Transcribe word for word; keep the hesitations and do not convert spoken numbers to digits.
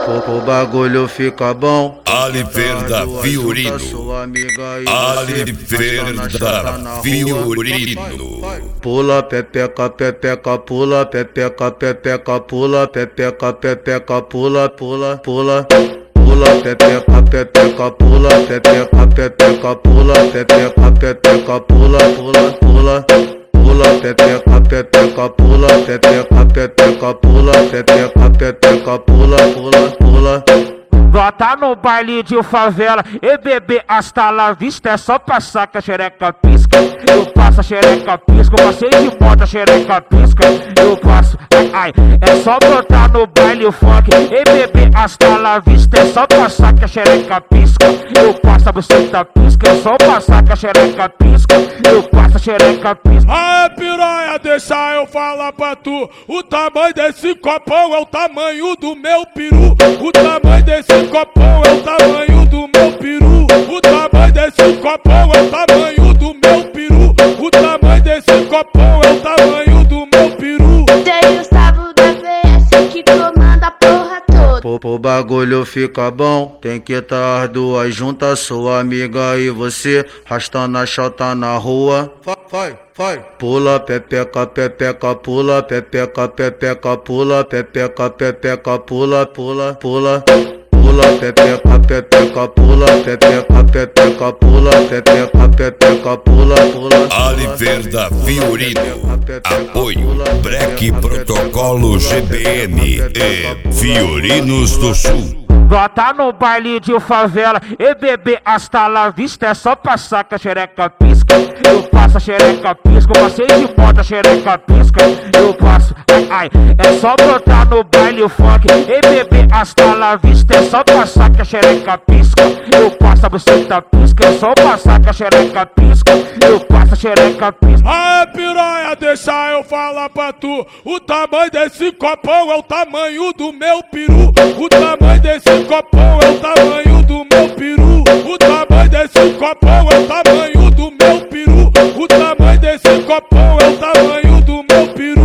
O bagulho fica bom. Aliverda Fiorino. Aliverda Fiorino. Pula, pepeca, pepeca, pula, pepeca, pepeca, pula, pepeca, pepeca, pula, pula, pula. Pula, pepeca, pepeca, pula, pepeca, pepeca, pula, pepeca, pepeca, pula, pula, pula. Pula, pepeca, pepeca, pula, pepeca, pepeca, pula, pepeca, pepeca, pula, pula, pula. Bota no baile de favela e bebê hasta la vista. É só passar que a xereca pisca. Eu passo a xereca pisca, eu passei de moto a xereca pisca. Eu passo, ai, ai, é só botar no baile funk e bebê hasta la vista. É só passar que a xereca pisca. Eu passo a buceta pisca, é só passar que a xereca pisca. Eu passo a xereca pisca. Aê piranha, deixa eu falar pra tu. O tamanho desse copão é o tamanho do meu peru. O tamanho desse copão é o tamanho do meu peru. O tamanho desse copão é o tamanho do meu peru. O tamanho desse copão é o tamanho do meu peru. Tem o sábado da V S que comanda a porra toda. O bagulho fica bom, tem que tá as duas juntas, sua amiga e você, rastando a chota na rua. Vai, vai, vai. Pula, pepeca, pepeca, pula, pepeca, pepeca, pula, pepeca, pepeca, pula, pula, pula. Pula, pepeca, pepeca, pula, pepeca, pepeca, pula, pepeca, pepeca, pula, pula. Aliverda Fiorino. Apoio Break Protocolo G B N e Fiorinos do Sul. Bota no baile de favela e bebê hasta la vista. É só passar que a xereca pisca. Eu passo a xereca pisca, eu passei de moto a xereca pisca. Eu passo, ai, ai, é só botar no baile funk e bebê hasta la vista. É só passar que a xereca pisca. Eu passo a buceta pisca, é só passar que a xereca pisca. Eu passo a xereca pisca. Aê piranha, deixa eu falar pra tu. O tamanho desse copão é o tamanho do meu peru. O tamanho desse copão é o tamanho do meu peru. O tamanho desse copão é o tamanho do meu peru. O tamanho desse copão é o tamanho do meu peru.